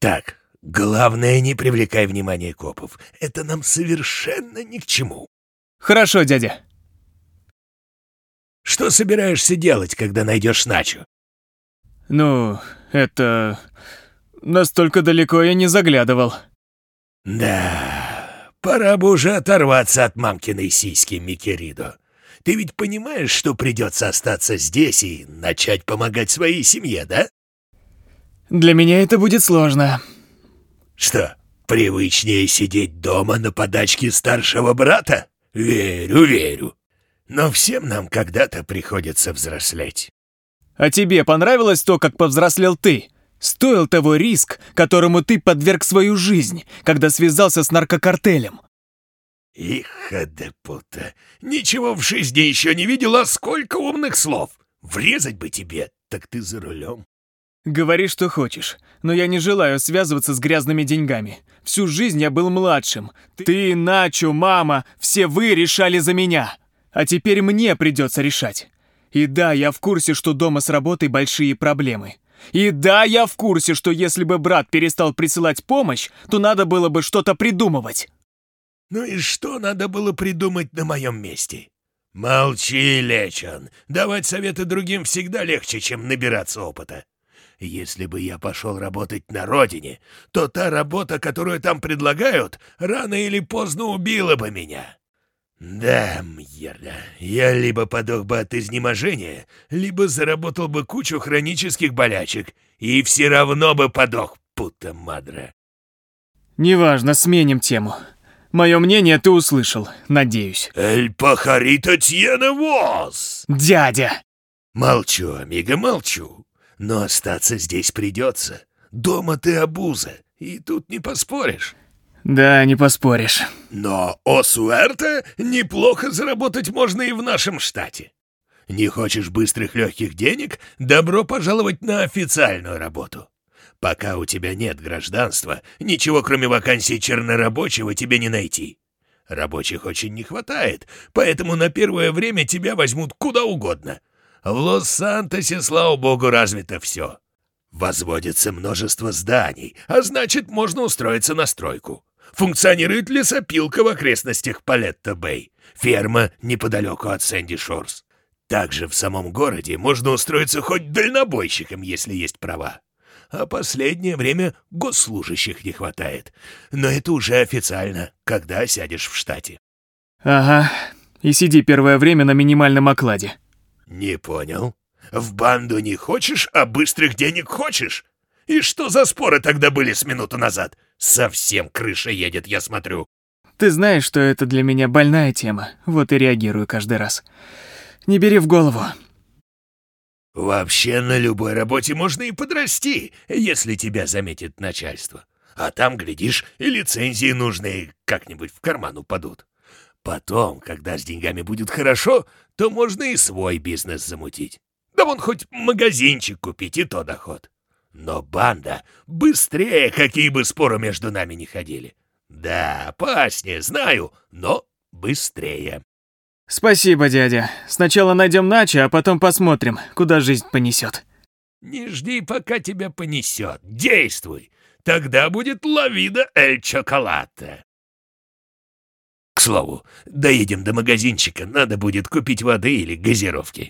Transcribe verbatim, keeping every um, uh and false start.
Так, главное, не привлекай внимания копов. Это нам совершенно ни к чему. Хорошо, дядя. Что собираешься делать, когда найдешь Начо? Ну, это... Настолько далеко я не заглядывал. Да, пора бы уже оторваться от мамкиной сиськи, Микеридо. Ты ведь понимаешь, что придется остаться здесь и начать помогать своей семье, да? Для меня это будет сложно. Что, привычнее сидеть дома на подачке старшего брата? Верю, верю. Но всем нам когда-то приходится взрослеть. А тебе понравилось то, как повзрослел ты? Стоил того риск, которому ты подверг свою жизнь, когда связался с наркокартелем? Иха де пута. Ничего в жизни еще не видел, а сколько умных слов. Врезать бы тебе, так ты за рулем. Говори, что хочешь, но я не желаю связываться с грязными деньгами. Всю жизнь я был младшим. Ты, Начо, мама, все вы решали за меня. А теперь мне придется решать. И да, я в курсе, что дома с работой большие проблемы. И да, я в курсе, что если бы брат перестал присылать помощь, то надо было бы что-то придумывать. Ну и что надо было придумать на моем месте? Молчи, Лечон. Давать советы другим всегда легче, чем набираться опыта. Если бы я пошел работать на родине, то та работа, которую там предлагают, рано или поздно убила бы меня. Да, Мьерда, я либо подох бы от изнеможения, либо заработал бы кучу хронических болячек, и все равно бы подох, пута мадре. Неважно, сменим тему. Мое мнение ты услышал, надеюсь. «Эль пахарита тьена вос!» Дядя! Молчу, амиго, молчу. Но остаться здесь придется. Дома ты обуза, и тут не поспоришь. Да, не поспоришь. Но о суэрте неплохо заработать можно и в нашем штате. Не хочешь быстрых легких денег? Добро пожаловать на официальную работу. Пока у тебя нет гражданства, ничего кроме вакансий чернорабочего тебе не найти. Рабочих очень не хватает, поэтому на первое время тебя возьмут куда угодно. В Лос-Сантосе, слава богу, развито все. Возводится множество зданий, а значит, можно устроиться на стройку. Функционирует лесопилка в окрестностях Палетто-Бэй, ферма неподалеку от Сэнди-Шорс. Также в самом городе можно устроиться хоть дальнобойщиком, если есть права. А последнее время госслужащих не хватает. Но это уже официально, когда сядешь в штате. Ага, и сиди первое время на минимальном окладе. Не понял. В банду не хочешь, а быстрых денег хочешь? И что за споры тогда были с минуту назад? Совсем крыша едет, я смотрю. Ты знаешь, что это для меня больная тема, вот и реагирую каждый раз. Не бери в голову. Вообще на любой работе можно и подрасти, если тебя заметит начальство. А там, глядишь, и лицензии нужные как-нибудь в карман упадут. Потом, когда с деньгами будет хорошо, то можно и свой бизнес замутить. Да вон хоть магазинчик купить, и то доход. Но банда быстрее, какие бы споры между нами ни ходили. Да, опаснее, знаю, но быстрее. Спасибо, дядя. Сначала найдем Начо, а потом посмотрим, куда жизнь понесет. Не жди, пока тебя понесет. Действуй. Тогда будет ла вида эль чоколате. К слову, доедем до магазинчика, надо будет купить воды или газировки.